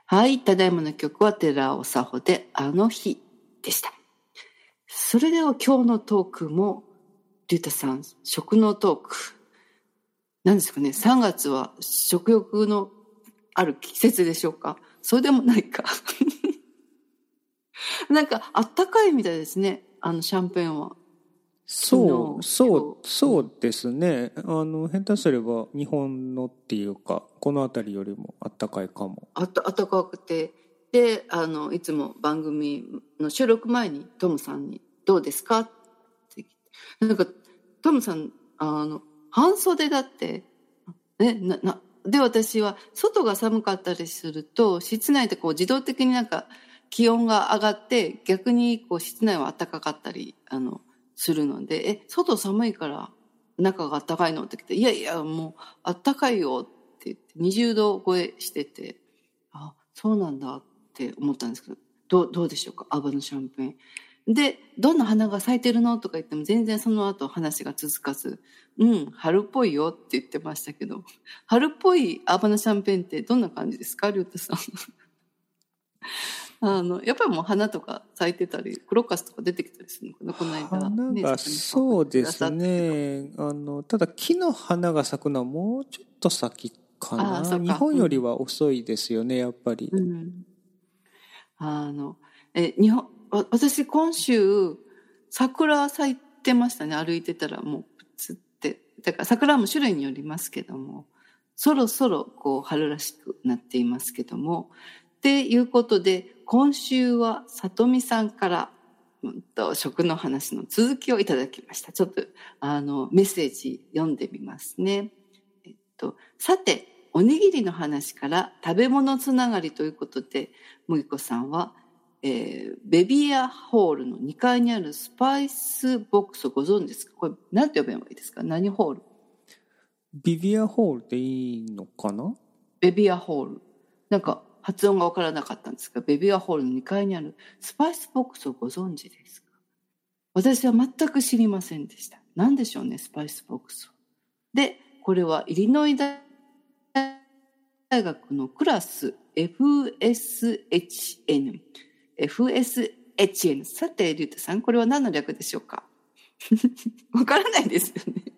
はい、ただいまの曲は寺尾佐穂であの日でした。それでは今日のトークも、リュウタさん、食のトーク。何ですかね、3月は食欲のある季節でしょうか？そうでもないか。なんかあったかいみたいですね、シャンペーンは。 そうですね。下手すれば日本のっていうか、この辺りよりもあったかいかも。 あったかくて。で、いつも番組の収録前にトムさんにどうですかって聞いて。なんか、トムさん、半袖だって、で、私は外が寒かったりすると、室内でこう自動的になんか気温が上がって、逆にこう室内は暖かかったり、するので、外寒いから中が暖かいのって言って、いやいや、もう暖かいよって言って、20度超えしてて、あ、そうなんだって思ったんですけど、どうでしょうか、アバのシャンペーン。で、どんな花が咲いてるのとか言っても全然その後話が続かず、春っぽいよって言ってましたけど、春っぽいアバナシャンペーンってどんな感じですか、リュウタさん。やっぱりもう花とか咲いてたり、クロッカスとか出てきたりするのかな、この間。ね、 花がそうですね。ただ木の花が咲くのはもうちょっと先かな。 そうか。 日本よりは遅いですよね、やっぱり。 私今週、桜咲いてましたね、歩いてたらもう、つって。だから桜も種類によりますけども、そろそろこう春らしくなっていますけども、っていうことで、今週は里美さんから、食の話の続きをいただきました。ちょっと、メッセージ読んでみますね。さて、おにぎりの話から食べ物つながりということで、麦子さんは、ベビアホールの2階にあるスパイスボックスをご存知ですか？これ、なんて呼べばいいですか？何ホール？ ビビアホールでいいのかな？ ベビアホール。なんか、発音がわからなかったんですが、ベビアホールの2階にあるスパイスボックスをご存知ですか？私は全く知りませんでした。何でしょうね、スパイスボックスは。で、これはイリノイ大学のクラス FSHN。FSHN。さて、リュウタさん、これは何の略でしょうか？わからないですよね。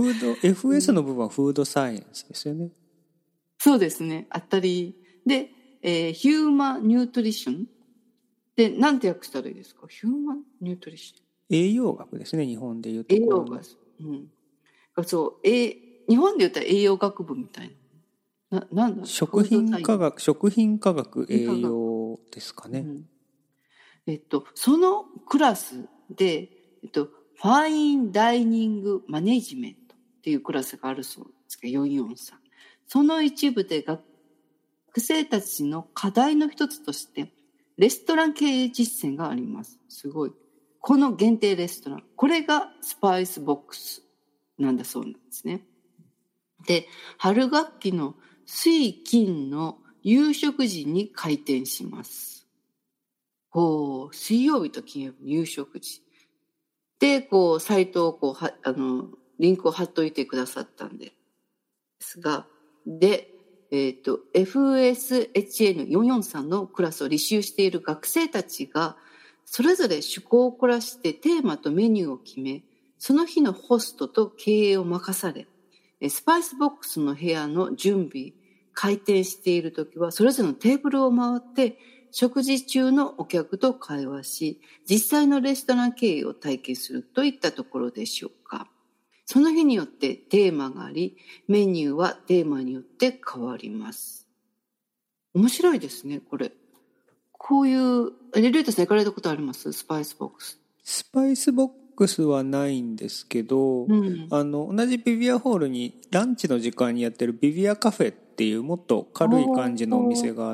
FS の部分はフードサイエンスですよね。 そうですね。当たり。で、ヒューマンニュートリションで、なんて訳したらいいですか？ヒューマンニュートリション。 栄養学ですね、日本でいうところの。 栄養学。そう、日本で言ったら栄養学部みたいな。なんだろう。 食品科学栄養ですかね。 そのクラスで、ファインダイニングマネジメントっていうクラスがあるそうですが、443。その一部で学生たちの課題の一つとして、レストラン経営実践があります。すごい。この限定レストラン。これがスパイスボックスなんだそうなんですね。で、春学期の水金の夕食時に開店します。水曜日と金曜日の夕食時。で、サイトをリンクを貼っといてくださったんですが、で、FSHN443 のクラスを履修している学生たちが、それぞれ趣向を凝らしてテーマとメニューを決め、その日のホストと経営を任され、スパイスボックスの部屋の準備、開店しているときは、それぞれのテーブルを回って、食事中のお客と会話し、実際のレストラン経営を体験するといったところでしょうか。その日によってテーマがあり、メニューはテーマによって変わります。面白いですね、これ。こういう、リュウタさん行かれたことあります？スパイスボックス。 スパイスボックスはないんですけど、同じビビアホールにランチの時間にやってるビビアカフェっていうもっと軽い感じのお店があって、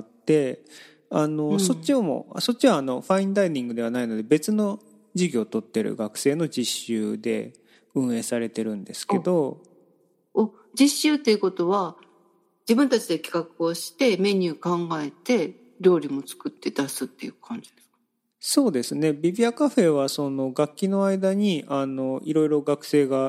そっちはファインダイニングではないので別の授業を取ってる学生の実習で運営されてるんですけど。 実習っていうことは自分たちで企画をしてメニュー考えて料理も作って出すっていう感じですか？ そうですね。ビビアカフェはその学期の間にいろいろ学生が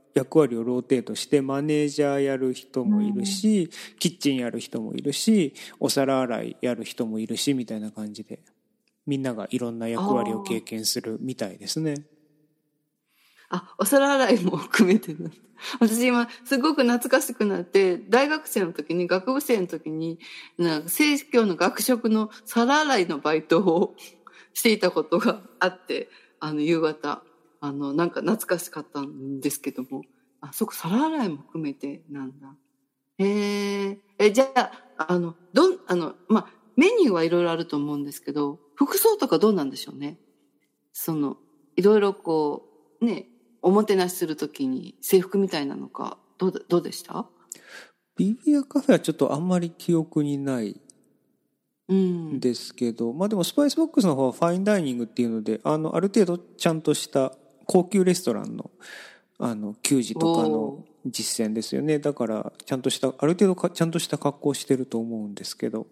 役割をローテートして、マネージャーやる人もいるし、キッチンやる人もいるし、お皿洗いやる人もいるしみたいな感じで、みんながいろんな役割を経験するみたいですね。 お皿洗いも含めてる。私今すごく懐かしくなって、大学生の時に、学部生の時に、生協の学食の皿洗いのバイトをしていたことがあって、夕方、なんか懐かしかったんですけども、そこ皿洗いも含めてなんだ。じゃあ、メニューはいろいろあると思うんですけど、服装とかどうなんでしょうね。いろいろこう、ね、おもてなしするときに制服みたいなのか、どうでした？ ビビアカフェはちょっとあんまり記憶にないんですけど、でもスパイスボックスの方はファインダイニングっていうので、ある程度ちゃんとした高級レストランの、給仕とかの実践ですよね。だから、ある程度ちゃんとした格好をしてると思うんですけど。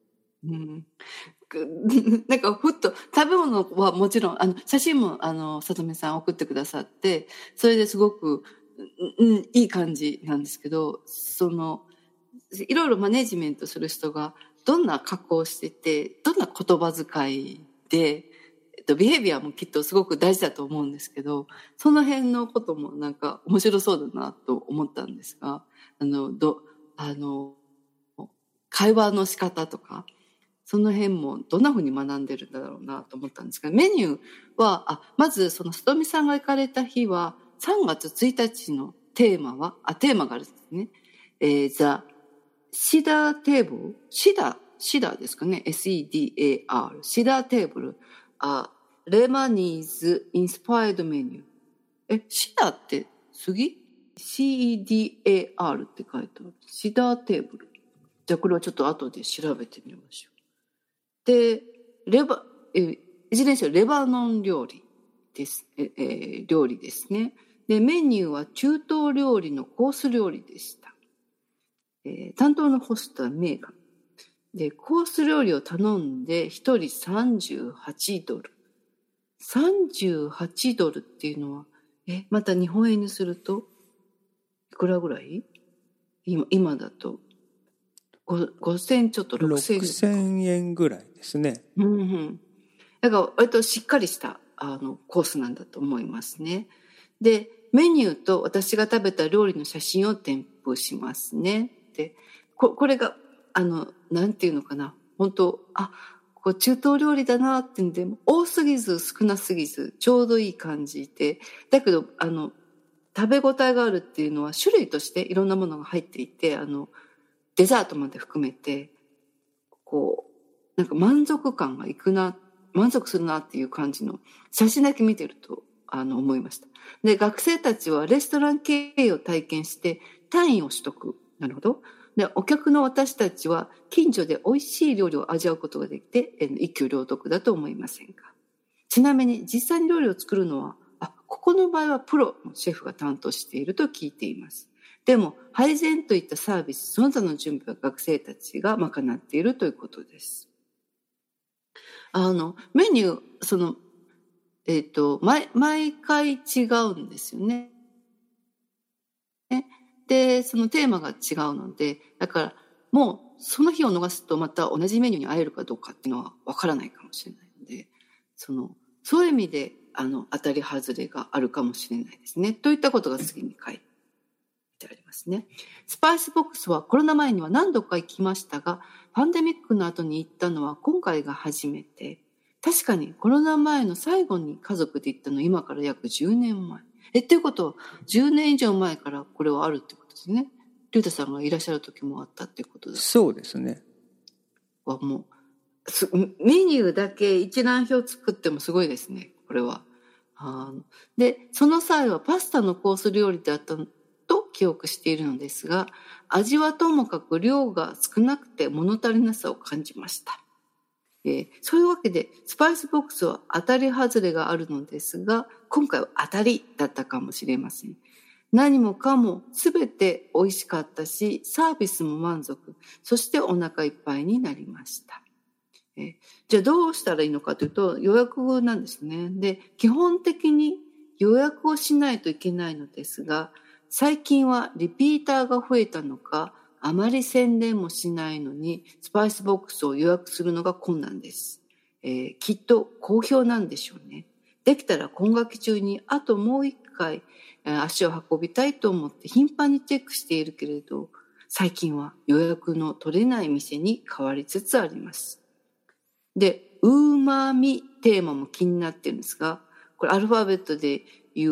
なんかふっと食べ物はもちろん写真も里見さん送ってくださって、それですごく、いい感じなんですけど、いろいろマネジメントする人がどんな格好をしてて、どんな言葉遣いで、ビヘイビアもきっとすごく大事だと思うんですけど、その辺のこともなんか面白そうだなと思ったんですが、会話の仕方とか、その辺もどんな風に学んでるんだろうなと思ったんですが、メニューは、まず里見さんが行かれた日は、3月1日のテーマがあるんですね。ザ・シダーテーブル、シダーですかね、SEDAR、シダーテーブル、レバニーズ・インスパイドメニュー。シダーって杉？ CEDAR って書いてある。シダーテーブル。じゃあこれはちょっと後で調べてみましょう。で、いずれにせよレバノン料理です、料理ですね。で、メニューは中東料理のコース料理でした。担当のホストはメーガン。で、コース料理を頼んで1人38ドル。38ドルっていうのは、また日本円にすると、いくらぐらい？今だと。5000ちょっと 6000円ぐらいですね。 だから割としっかりしたコースなんだと思いますね。で、メニューと私が食べた料理の写真を添付しますね。で、これがなんていうのかな、本当中東料理だなってんで、多すぎず少なすぎずちょうどいい感じで、だけど食べ応えがあるっていうのは種類としていろんなものが入っていて、デザートまで含めて、なんか満足感がいくな、満足するなっていう感じの写真だけ見てると、思いました。で、学生たちはレストラン経営を体験して単位を取得。なるほど。で、お客の私たちは近所で美味しい料理を味わうことができて、一挙両得だと思いませんか。ちなみに実際に料理を作るのは、ここの場合はプロのシェフが担当していると聞いています。でも、配膳といったサービス、その他の準備は学生たちが賄っているということです。メニュー、毎回違うんですよね。で、そのテーマが違うので、だから、もう、その日を逃すとまた同じメニューに会えるかどうかっていうのはわからないかもしれないので、そういう意味で、当たり外れがあるかもしれないですね。といったことが次に書いてありますね。スパイスボックスはコロナ前には何度か行きましたが、パンデミックの後に行ったのは今回が初めて。確かにコロナ前の最後に家族で行ったのは今から約10年前。っていうことは10年以上前からこれはあるってことですね。龍太さんがいらっしゃる時もあったってことです。 そうですね。 もうメニューだけ一覧表作ってもすごいですね、これは。で、その際はパスタのコース料理であったと記憶しているのですが、味はともかく量が少なくて物足りなさを感じました。そういうわけでスパイスボックスは当たり外れがあるのですが、今回は当たりだったかもしれません。何もかも全て美味しかったし、サービスも満足、そしてお腹いっぱいになりました。じゃあどうしたらいいのかというと、予約なんですね。で、基本的に予約をしないといけないのですが、 最近はリピーターが増えたのか、あまり宣伝もしないのにスパイスボックスを予約するのが困難です。きっと好評なんでしょうね。できたら今学期中にあともう一回足を運びたいと思って頻繁にチェックしているけれど、最近は予約の取れない店に変わりつつあります。で、うまみテーマも気になってるんですが、これアルファベットで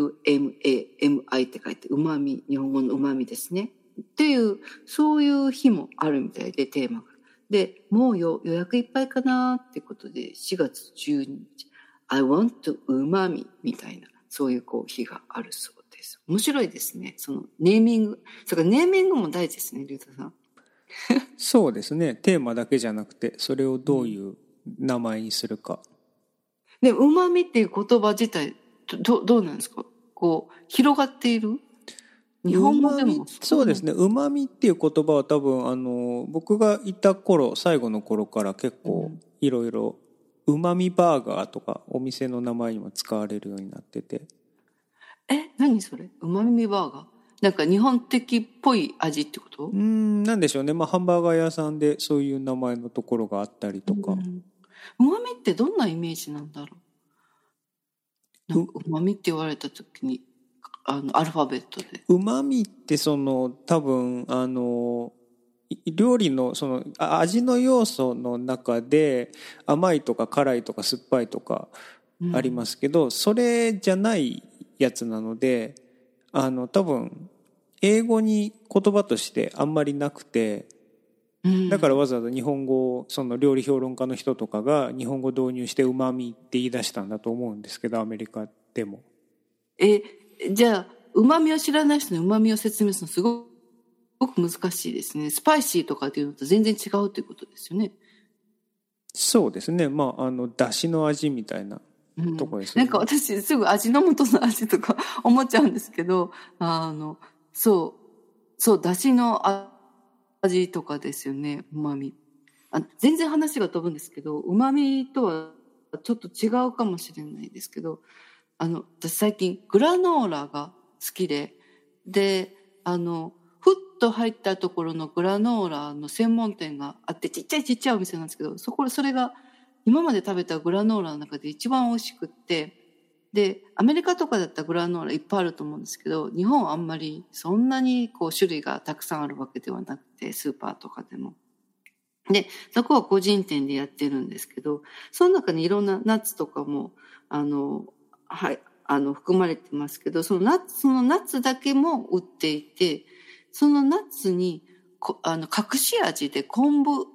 UMAMI って書いてうまみ、日本語のうまみですね。っていう、そういう日もあるみたいで、テーマが。で、もう予約いっぱいかなってことで、4月12日、I want to うまみみたいな、そういう日があるそうです。面白いですね。そのネーミング。それからネーミングも大事ですね、龍太さん。 そうですね。テーマだけじゃなくて、それをどういう名前にするか。 で、うまみっていう言葉自体、どうなんですか？広がっている？日本語でもそうですね。うまみっていう言葉は多分、僕がいた最後の頃から結構いろいろ、うまみバーガーとかお店の名前にも使われるようになってて。 何それ？うまみバーガー？なんか日本的っぽい味ってこと？ なんでしょうね。ハンバーガー屋さんでそういう名前のところがあったりとか。 うまみってどんなイメージなんだろう？なんかうまみって言われた時に、アルファベットで。 うまみって多分、料理の味の要素の中で甘いとか辛いとか酸っぱいとかありますけど、それじゃないやつなので、多分英語に言葉としてあんまりなくて、だからわざわざ日本語、料理評論家の人とかが日本語導入してうまみって言い出したんだと思うんですけど、アメリカでも。 じゃあうまみを知らない人にうまみを説明するのすごく難しいですね。スパイシーとかっていうのと全然違うということですよね。 そうですね。出汁の味みたいなとこですね。 なんか私すぐ味の素の味とか思っちゃうんですけど、そう、出汁の味とかですよね、うまみ。全然話が飛ぶんですけど、うまみとはちょっと違うかもしれないですけど、私最近グラノーラが好きで、ふっと入ったところのグラノーラの専門店があって、ちっちゃいお店なんですけど、それが今まで食べたグラノーラの中で一番美味しくって、で、アメリカとかだったらグラノーラいっぱいあると思うんですけど、日本はあんまりそんなに種類がたくさんあるわけではなくて、スーパーとかでも。で、そこは個人店でやってるんですけど、その中にいろんなナッツとかも、はい、含まれてますけど、そのナッツだけも売っていて、そのナッツに、隠し味で昆布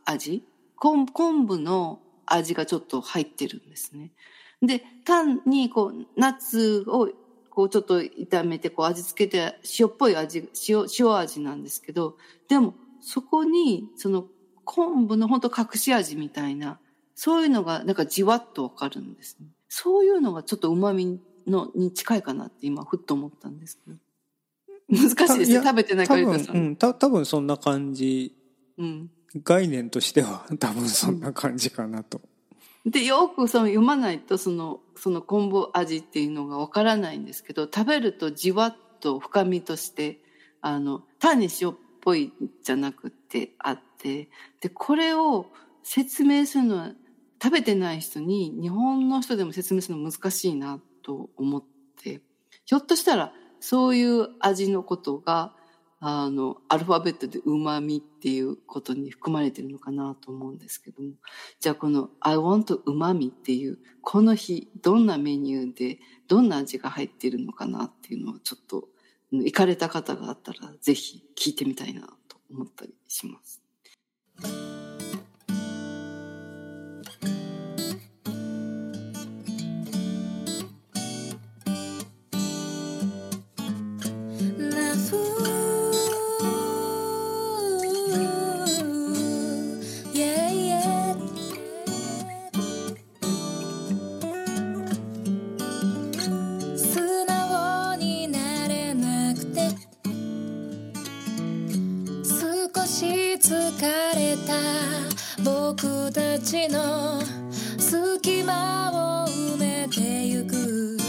の味がちょっと入ってるんですね。で、単にナッツをちょっと炒めて味付けて塩っぽい味、塩味なんですけど、でもそこに昆布の本当隠し味みたいな、そういうのがなんかじわっとわかるんですね。そういうのがちょっと旨味に近いかなって今ふっと思ったんですけど。難しいですね。食べてないから言うとさ。 多分そんな感じ。概念としては多分そんな感じかなと。 で、よく読まないとその昆布味っていうのがわからないんですけど、食べるとじわっと深みとして、単に塩っぽいじゃなくてあって、で、これを説明するのは食べてない人に日本の人でも説明するの難しいなと思って、ひょっとしたらそういう味のことがアルファベットでうまみっていうことに含まれているのかなと思うんですけども、じゃあこの I want うまみっていうこの日どんなメニューでどんな味が入っているのかなっていうのをちょっと行かれた方があったらぜひ聞いてみたいなと思ったりします。 疲れた僕たちの隙間を埋めてゆく